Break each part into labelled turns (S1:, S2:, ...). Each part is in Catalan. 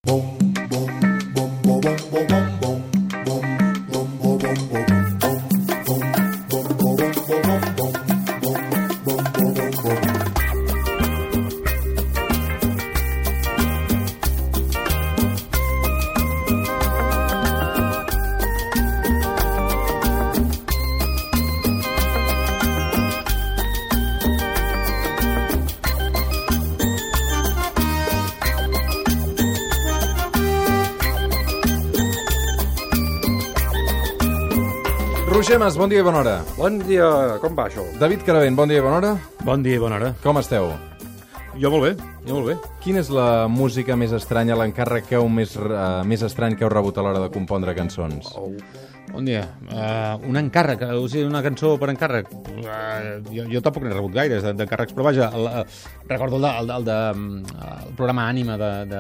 S1: Roger Mas, bon dia i bona hora.
S2: Bon dia, com va això?
S1: David Caravent, bon dia i bona hora.
S3: Bon dia i bona hora.
S1: Com esteu?
S3: Jo molt bé, jo molt bé.
S1: Quina és la música més estranya, l'encàrrec més estrany que heu rebut a l'hora de compondre cançons?
S3: Bon dia. Un encàrrec, o sigui, una cançó per encàrrec. Jo tampoc n'he rebut gaires d'encàrrecs, però vaja, recordo el programa Ànima de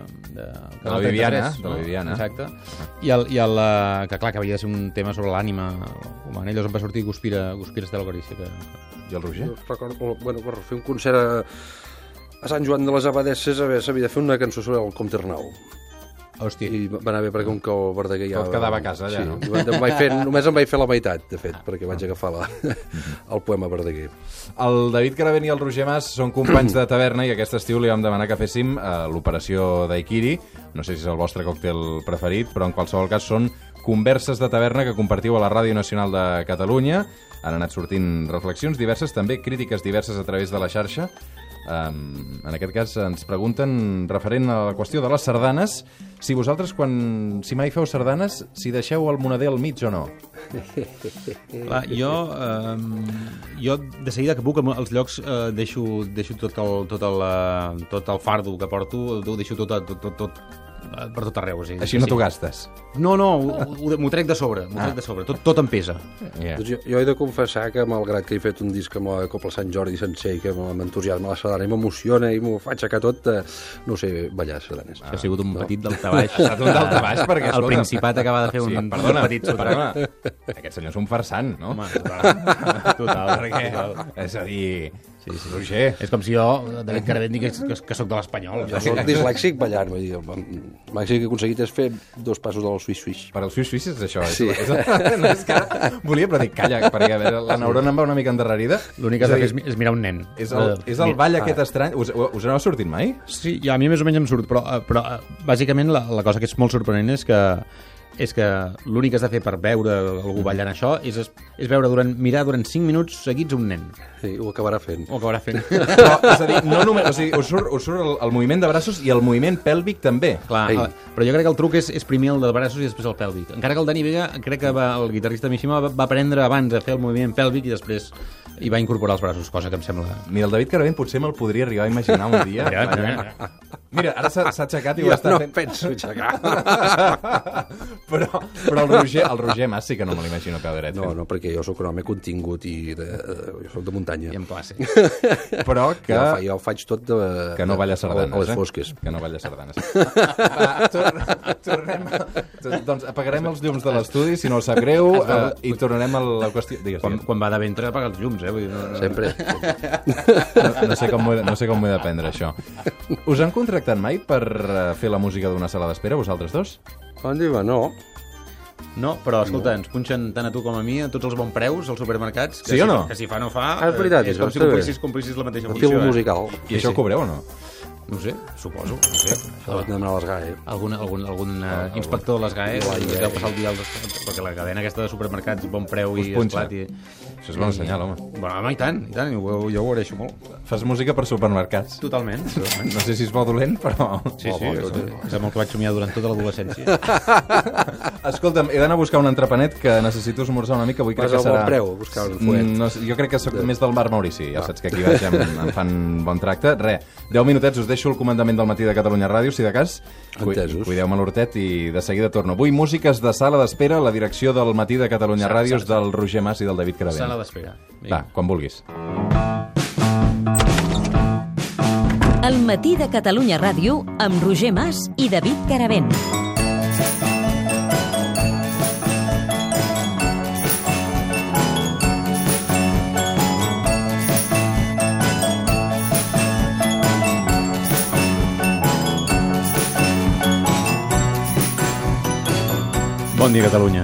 S1: la Viviana. De la Viviana.
S3: Exacte. Que clar, que havia de ser un tema sobre l'ànima humana, i llavors em va sortir Guspira Estela Corícia.
S1: I el Roger?
S2: Jo recordo, per fer un concert a Sant Joan de les Abadesses s'havia de fer una cançó sobre el Comte Arnau.
S3: Hòstia.
S2: I va anar bé perquè com que el Verdaguer ja...
S1: Tot quedava a casa allà, no?
S2: Només em vaig fer la meitat, de fet, perquè vaig agafar el poema Verdaguer.
S1: El David Caravent i el Roger Mas són companys de taverna i aquest estiu li vam demanar que féssim l'operació Daiquiri. No sé si és el vostre còctel preferit, però en qualsevol cas són converses de taverna que compartiu a la Ràdio Nacional de Catalunya. Han anat sortint reflexions diverses, també crítiques diverses a través de la xarxa. En aquest cas ens pregunten, referent a la qüestió de les sardanes, si vosaltres, si mai feu sardanes, si deixeu el moneder al mig o no.
S3: Clar, jo de seguida que puc als llocs deixo tot el fardo que porto, ho deixo tot per tot arreu. O sigui,
S1: així no t'ho gastes?
S3: No, m'ho trec de sobre, tot em pesa.
S2: Yeah. Doncs jo he de confessar que, malgrat que he fet un disc amb la Copla Sant Jordi sencer i que m'entusiasma la sardana i m'emociona i m'ho fa aixecar tot, no sé ballar sardanes.
S3: Ha sigut un petit daltabaix.
S1: Ha estat un daltabaix perquè...
S3: El Principat acaba de fer un petit sotrama.
S1: Aquest senyor és un farsant, no?
S3: Home, total.
S1: És a dir... Sí, Roger.
S3: És com si jo, David Caravent, digués que soc de l'Espanyol.
S2: Jo soc dislèxic ballant, vull dir, el màxim que he aconseguit és fer 2 passos del swish-swish.
S1: Per al swish-swish és això,
S2: sí.
S1: No, és que volia, però dic, calla, perquè a veure, la neurona em va una mica endarrerida.
S3: L'únic que has de fer és mirar un nen.
S1: És el ball aquest estrany. Us n'heu sortit mai?
S3: Sí, a mi més o menys em surt, però bàsicament la cosa que és molt sorprenent és que l'únic que has de fer per veure algú ballant això és mirar durant 5 minuts seguits un nen.
S2: Sí, ho acabarà fent.
S1: Però, és a dir, no només, o sigui, us surt el moviment de braços i el moviment pèlvic també.
S3: Clar, però jo crec que el truc és primer el de braços i després el pèlvic. Encara que el Dani Vega, crec que el guitarrista Mishima va aprendre abans a fer el moviment pèlvic i després hi va incorporar els braços, cosa que em sembla...
S1: Mira, el David Caravent potser me'l podria arribar a imaginar un dia. Mira, ara s'ha aixecat i ho està fent...
S2: Jo no penso aixecar.
S1: Però el Roger Mas sí que no me l'imagino que dret.
S2: No, perquè jo sóc un home contingut i jo sóc de muntanya.
S3: I en classe.
S1: Però que...
S2: Jo faig tot de...
S1: Que no balla sardanes.
S2: A les fosques.
S1: Que no balla sardanes. Tornem... Doncs apagarem els llums de l'estudi, si no us sap greu, i tornarem a la qüestió...
S3: Quan va de ventre, apaga els llums,
S2: Sempre.
S1: No sé com m'ho he de prendre, això. Us han contractat mai per fer la música d'una sala d'espera, vosaltres dos?
S2: On diu, no.
S3: No, però escolta, ens punxen tant a tu com a mi a tots els bons preus als supermercats.
S1: Sí o no?
S3: Que si fa no fa,
S2: és veritat,
S3: és com si complissis la mateixa funció.
S2: Film musical.
S1: I això ho cobreu o no?
S3: No sé, suposo. No sé.
S2: Això anem a les GAE.
S3: Algun inspector de les GAE deu passar el dia perquè la cadena aquesta de supermercats, bon preu i esclat.
S1: Això és bon senyal, home.
S3: Bueno, home, i tant, jo ho agraeixo molt.
S1: Fas música per supermercats.
S3: Totalment.
S1: No sé si és bo o dolent, però...
S3: Sí, és el que vaig somiar durant tota l'adolescència.
S1: Escolta'm, he d'anar a buscar un entrepanet que necessito esmorzar una mica, avui crec que serà...
S2: Vas al bon preu, buscar un fuet.
S1: Jo crec que soc més del bar Maurici, ja saps que aquí baix em fan bon tracte. 10 minutets, us deixo el comandament del Matí de Catalunya Ràdio, si de cas. Cuideu-me l'hortet i de seguida torno. Avui músiques de sala d'espera, la direcció del Matí de Catalunya Ràdio és del Roger Mas i del David Caravent.
S3: Sala d'espera.
S1: Va, quan vulguis.
S4: El Matí de Catalunya Ràdio amb Roger Mas i David Caravent.
S3: Bon dia, Catalunya.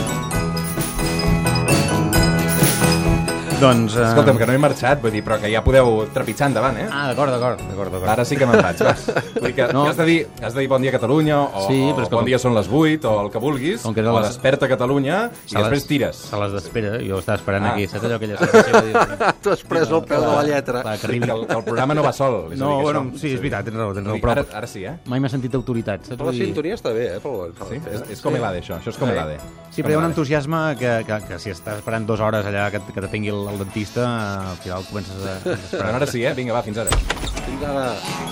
S3: Doncs...
S1: Escolta'm, que no he marxat, vull dir, però que ja podeu trepitjar endavant, eh?
S3: Ah, d'acord.
S1: Ara sí que me'n vaig, vas. Vull dir que
S3: No.
S1: has de dir bon dia Catalunya, o,
S3: Sí, però és que
S1: bon dia són les 8, o el que vulguis,
S3: Com que eren
S1: o
S3: les-
S1: desperta Catalunya, i després tires.
S3: Sales d'espera, jo estava esperant aquí, saps allò aquella sensació de dir...
S2: Tu has pres el peu de la lletra.
S3: Clar, que
S1: Que
S3: arribi...
S1: el programa no va sol. És a dir,
S3: No,
S1: que
S3: bueno,
S1: això-
S3: sí, és veritat, tens raó,
S1: Vull dir,
S3: però
S1: Ara sí, eh?
S3: mai m'ha sentit autoritat, saps?
S2: Però la
S3: Vull dir-
S2: sintonia està bé, però...
S1: Sí? És com l'ADE, això és com l'ADE.
S3: Sí, però hi ha un entusiasme que si estàs esperant 2 hores allà que t'atengui el dentista, al final comences a
S1: Però
S3: esperar.
S1: ara sí, vinga, va, fins ara.
S2: Fins ara...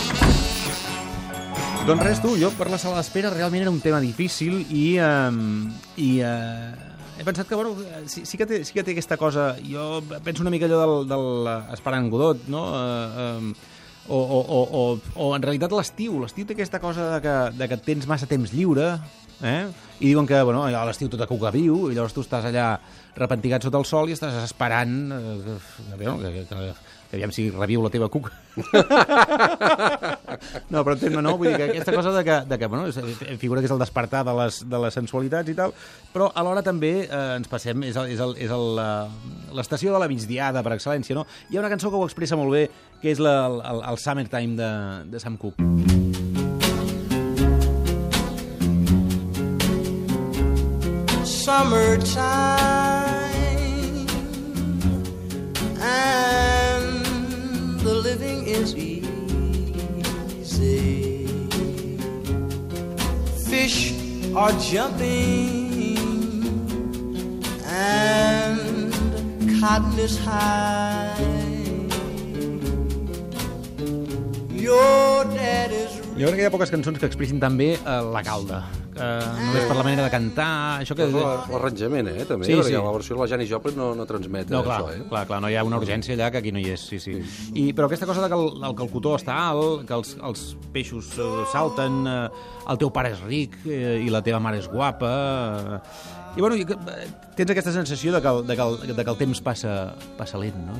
S3: Doncs res, tu, jo per la sala d'espera realment era un tema difícil i he pensat que, bueno, sí que té aquesta cosa... Jo penso una mica allò del esperant Godot, no? O en realitat l'estiu té aquesta cosa de que tens massa temps lliure, i diuen que, bueno, a l'estiu tot a cuca viu, i llavors tu estàs allà repentigat sota el sol i estàs esperant que aviam si reviu la teva cuca. No, però entén-me, no? Vull dir que aquesta cosa de que bueno, figura que és el despertar de les sensualitats i tal, però alhora també ens passem, és l'estació de la migdiada per excel·lència, no? Hi ha una cançó que ho expressa molt bé, que és el Summertime de Sam Cooke.
S5: Summertime and the living is easy. Fish are jumping and cotton is high. Your dad is
S3: Jo crec que hi ha poques cançons que expressin també la calda. Només per la manera de cantar, això que...
S2: L'arranjament, també,
S3: Sí,
S2: perquè
S3: sí.
S2: la versió de la Janis Joplin no transmet
S3: No, clar,
S2: això,
S3: clar, no hi ha una urgència allà que aquí no hi és, sí. Però aquesta cosa de que el cotó està alt, que els peixos salten, el teu pare és ric i la teva mare és guapa... I bueno, tens aquesta sensació de que el temps passa lent, no?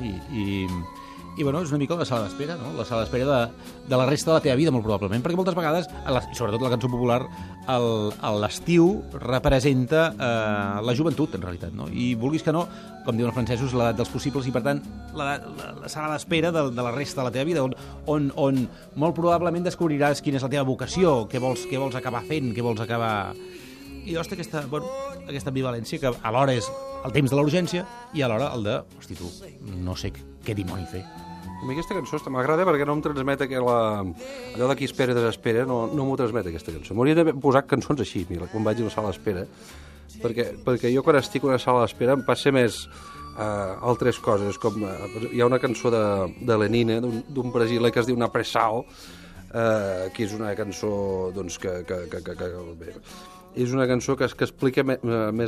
S3: I bueno, és una mica la sala d'espera, no? La sala d'espera de la resta de la teva vida, molt probablement, perquè moltes vegades, sobretot la cançó popular, l'estiu representa la joventut, en realitat, no? I vulguis que no, com diuen els francesos, l'edat dels possibles, i per tant, la sala d'espera de la resta de la teva vida, on molt probablement descobriràs quina és la teva vocació, què vols acabar fent, què vols acabar... I llavors té aquesta ambivalència que alhora és el temps de la urgència i alhora el de, hosti, tu, no sé què dimoni fer.
S2: A mi aquesta cançó m'agrada perquè no em transmet allò de qui espera i desespera, no m'ho transmet aquesta cançó. M'hauria d'haver posat cançons així, mira, quan vaig a una sala d'espera, perquè jo quan estic a una sala d'espera em passa més altres coses, com hi ha una cançó de Lenine, d'un brasiler que es diu Napressao, que és una cançó doncs, que és una cançó que explica més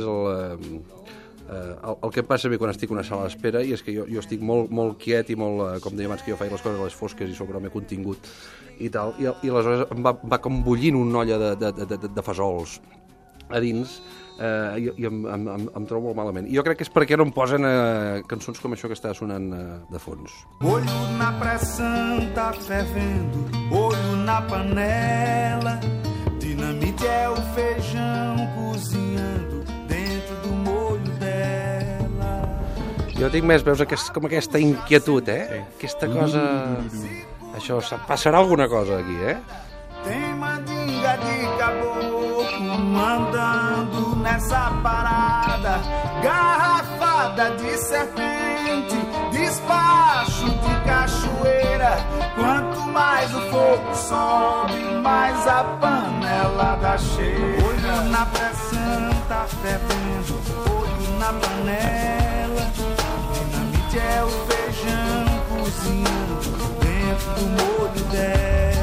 S2: el que passa a mi quan estic en una sala d'espera, i és que jo estic molt quiet i molt, com deia abans, que jo faig les coses a les fosques i sobre el meu contingut i tal, i aleshores em va com bullint una olla de fesols a dins, i em trobo molt malament. I jo crec que és perquè no em posen cançons com això que està sonant de fons.
S6: Olho na pressão tá fervendo, olho na panela, dinamite é o feijão cozinhando dentro do molho dela.
S2: Jo tinc més, veus, com aquesta inquietud, Aquesta cosa... Això, passarà alguna cosa aquí,
S6: Tem mandinga de caboclo mandando nessa parada, garrafada de serpente, despacho de cachoeira. Quanto mais o fogo sobe, mais a panela dá cheia. Olho na pressão tá fervendo, olho na panela, dinamite é o feijão cozinhando dentro do molho dela.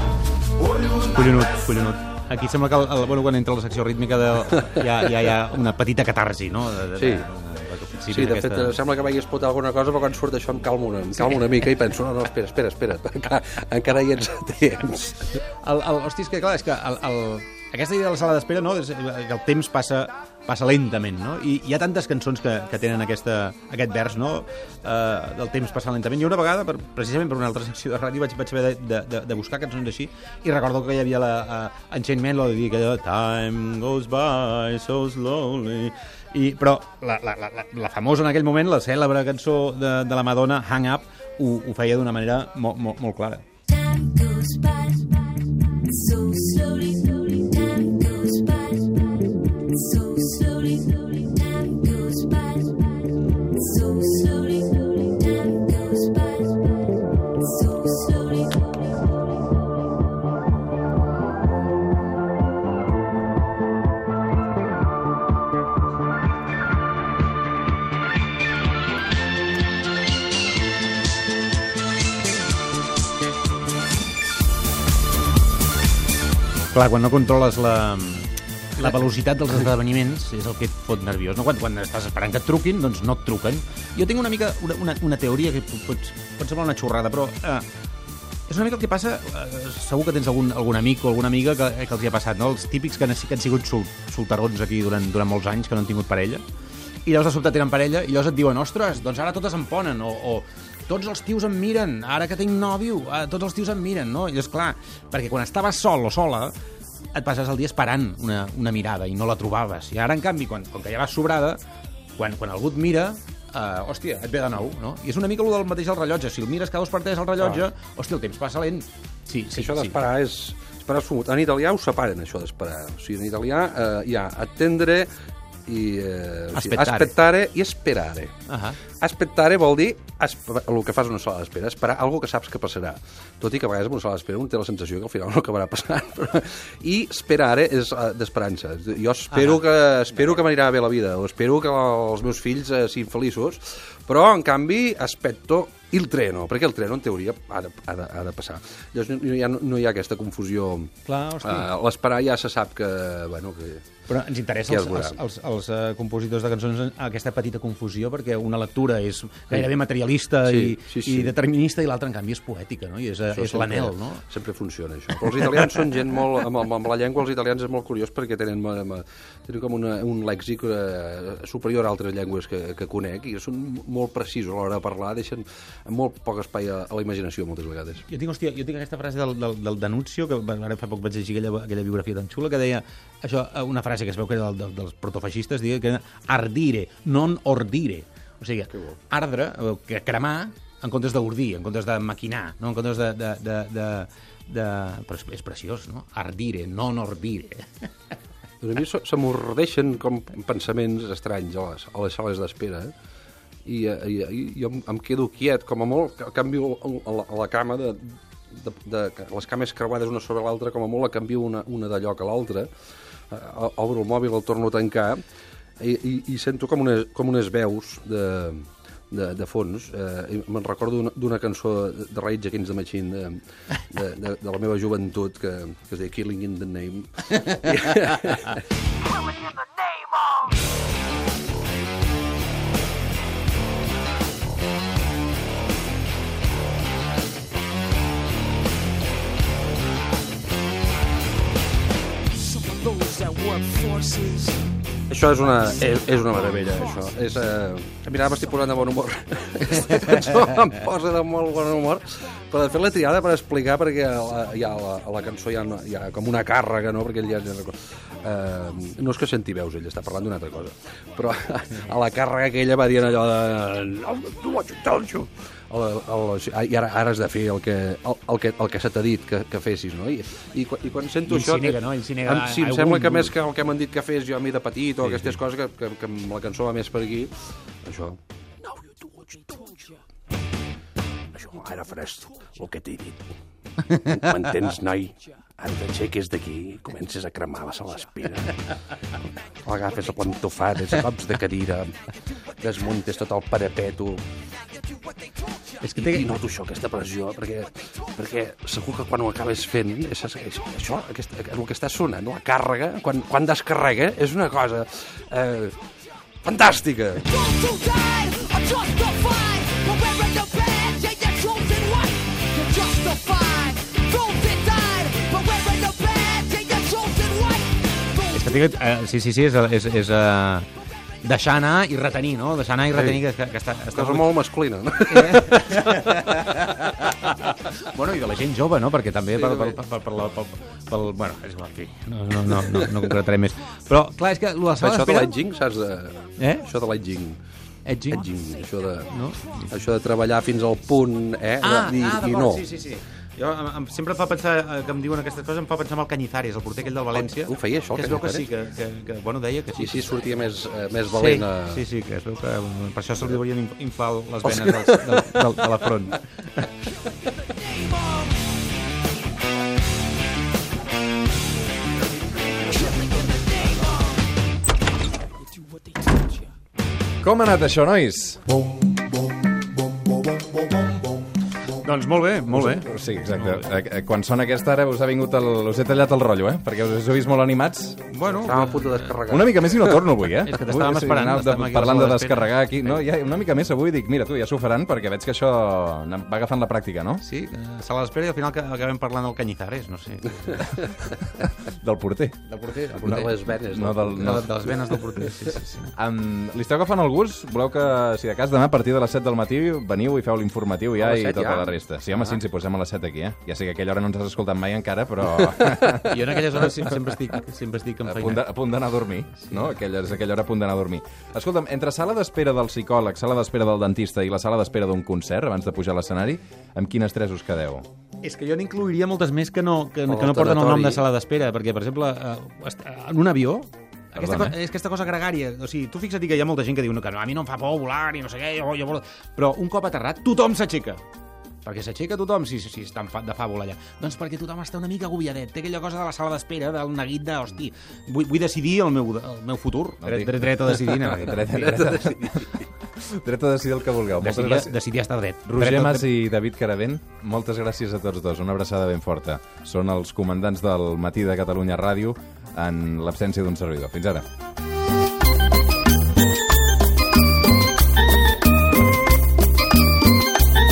S3: Collonut. Aquí sembla que quan entra la secció rítmica hi ha una petita catarsi, no?
S2: Sí, de fet, sembla que vagi a espotar alguna cosa, però quan surt això em calmo una mica i penso, no, espera, encara hi ets a temps.
S3: Hosti, és que clar, és que aquesta idea de la sala d'espera, no? És que el temps passa lentament, no? I hi ha tantes cançons que tenen aquest vers, no? Del temps passant lentament. I una vegada, precisament per una altra secció de ràdio, vaig haver de buscar cançons així, i recordo que hi havia en Chain Melody, dir que Time goes by so slowly... Però la famosa en aquell moment, la cèlebre cançó de la Madonna, Hang Up, ho feia d'una manera molt clara.
S7: Time goes by so slowly, time goes by so slowly, time goes by so slowly, time goes by so slowly.
S3: Clar, quan no controles la velocitat dels esdeveniments és el que et fot nerviós, no? Quan estàs esperant que et truquin, doncs no et truquen. Jo tinc una mica una teoria que pot semblar una xorrada, però és una mica el que passa, segur que tens algun amic o alguna amiga que els hi ha passat, no? Els típics que han sigut solterons aquí durant molts anys, que no han tingut parella, i llavors de sobte tenen parella, i llavors et diuen, ostres, doncs ara totes em ponen, o tots els tios em miren, ara que tinc nòvio, tots els tios em miren, no? I és clar, perquè quan estaves sol o sola, et passes el dia esperant una mirada i no la trobaves. I ara, en canvi, com que ja vas sobrada, quan algú et mira, hòstia, et ve de nou, no? I és una mica el del mateix al rellotge. Si el mires cada 2 per 3 al rellotge, hòstia, el temps passa lent. Sí,
S2: això d'esperar és fumut. En italià ho separen, això d'esperar. O sigui, en italià hi ha attendere i aspettare i esperare. Aspettare vol dir el que fas una sala d'espera, esperar algo que saps que passarà, tot i que a vegades en una sala d'espera un té la sensació que al final no acabarà passant. I esperare és d'esperança. Jo espero que m'anirà bé la vida, o espero que els meus fills siguin feliços, però en canvi aspetto il treno, perquè el treno en teoria ha de passar. Llavors no hi ha aquesta confusió. L'esperar ja se sap que...
S3: Però ens interessa als compositors de cançons aquesta petita confusió, perquè una lectura és gairebé materialista i determinista, i l'altra, en canvi, és poètica, no? I és l'anel, no?
S2: Sempre funciona, això. Però els italians són gent molt... Amb la llengua, els italians és molt curiós perquè tenen com un lèxic superior a altres llengües que conec, i són molt precisos a l'hora de parlar, deixen molt poc espai a la imaginació, moltes vegades.
S3: Jo tinc aquesta frase del Danuzio, que ara fa poc vaig llegir aquella biografia tan xula, que deia això, una frase que es veu que era dels protofeixistes, deia que era ardire, non ordire. O sigui, ardre, cremar, en comptes d'ordir, en comptes de maquinar, no? En comptes però és preciós, no? Ardire, non ordire.
S2: A mi se mordeixen com pensaments estranys a les sales d'espera, i jo em quedo quiet, com a molt canvio la cama de les cames creuades una sobre l'altra, com a molt la canvio una de lloc a l'altra, obro el mòbil, el torno a tancar, i sento com unes veus de fons. Me'n recordo d'una cançó de Rage Against the Machine de la meva joventut, que es deia Killing in the Name. Killing in the name of... Això és una meravella, això. Mira, m'estic posant de bon humor. Aquesta cançó em posa de molt bon humor. Però de fet l'he triada per explicar, perquè a la cançó hi ha com una càrrega, no? Perquè ell ja... no és que senti veus, ell està parlant d'una altra cosa. Però a la càrrega que ella va dient allò de... I ara has de fer el que se t'ha dit que fessis, no? I quan sento això... Em sembla que més que el que m'han dit que fes jo a mi de petit, o aquestes coses que la cançó va més per aquí, això... Això, ara faràs el que t'he dit. M'entens, noi? Ara t'aixeques d'aquí i comences a cremar la sala d'espera. Agafes la plantofada, cops de cadira, desmuntes tot el parapeto... I noto això, aquesta pressió, perquè segur que quan ho acabes fent, això, el que està sonant, la càrrega, quan descarrega, és una cosa fantàstica.
S3: Sí, és deixar anar i retenir, no? Deixar anar i retenir, que està
S2: Cosa molt masculina, no?
S3: Bueno, i de la gent jove, no? Perquè també pel bueno, és igual, en fi, no concretaré més. Però, clar, és que la sala
S2: Això de
S3: d'espera...
S2: l'edging, saps? Això de l'edging.
S3: Edging?
S2: Això de treballar fins al punt, i no.
S3: Sí. Jo, sempre em fa pensar, que em diuen aquestes coses, em fa pensar en el Cañizares, el porter aquell del València.
S2: Ho feia, això, el
S3: que es veu que
S2: Cañizares?
S3: sí, que bueno, deia que sí.
S2: Sí, sortia més valent.
S3: Sí, que es veu que per això se li haurien inflar les venes de la front.
S1: Com ha anat això, nois?
S3: Doncs molt bé.
S1: Sí, exacte. Quan sona aquesta ara us he tallat el rotllo, perquè us he vist molt animats.
S3: Bueno,
S2: Estàvem a punt de descarregar.
S1: Una mica més i no torno avui,
S3: És que t'estàvem esperant, estàvem aquí a la
S1: Parlant
S3: sala
S1: de
S3: d'espera.
S1: descarregar aquí. No, ja una mica més avui dic, mira, tu, ja s'ho faran, perquè veig que això va agafant la pràctica, no?
S3: Sí, sala d'espera i al final acabem parlant del Cañizares, no sé.
S1: Del porter.
S3: Del porter.
S2: De les venes.
S1: No,
S3: De les venes del porter, sí.
S1: Li esteu agafant el gust? Voleu que, si de cas, demà a partir de les 7 del matí veniu i feu l'informatiu ja
S2: A les
S1: i
S2: 7
S1: tota
S2: ja?
S1: la resta? Sí, home, sí, ens hi posem a les 7 aquí, Ja sé que a aquella hora no ens has escoltat mai encara, però
S3: Jo en aquelles hores sempre estic en feina.
S1: a punt d'anar a dormir, no? Aquella hora a punt d'anar a dormir. Escolta'm, entre sala d'espera del psicòleg, sala d'espera del dentista i la sala d'espera d'un concert, abans de pujar a l'escenari, amb quines tres us quedeu?
S3: És que jo n'incluiria moltes més que no
S2: el
S3: porten el nom
S2: tanatori.
S3: de sala d'espera, perquè, per exemple, en un avió, aquesta cosa gregària, o sigui, tu fixa't que hi ha molta gent que diu que a mi no em fa por volar, ni no sé què, però un cop aterrat, tothom s'aixeca. Perquè s'aixeca tothom si està de fàbula allà. Doncs perquè tothom està una mica agobiadet. Té aquella cosa de la sala d'espera, del neguit de, hosti, vull decidir el meu futur. Dret a decidir.
S1: Dret a decidir el que vulgueu.
S3: Decidir estar dret.
S1: Roger Mas i David Caravent, moltes gràcies a tots dos. Una abraçada ben forta. Són els comandants del Matí de Catalunya Ràdio en l'absència d'un servidor. Fins ara.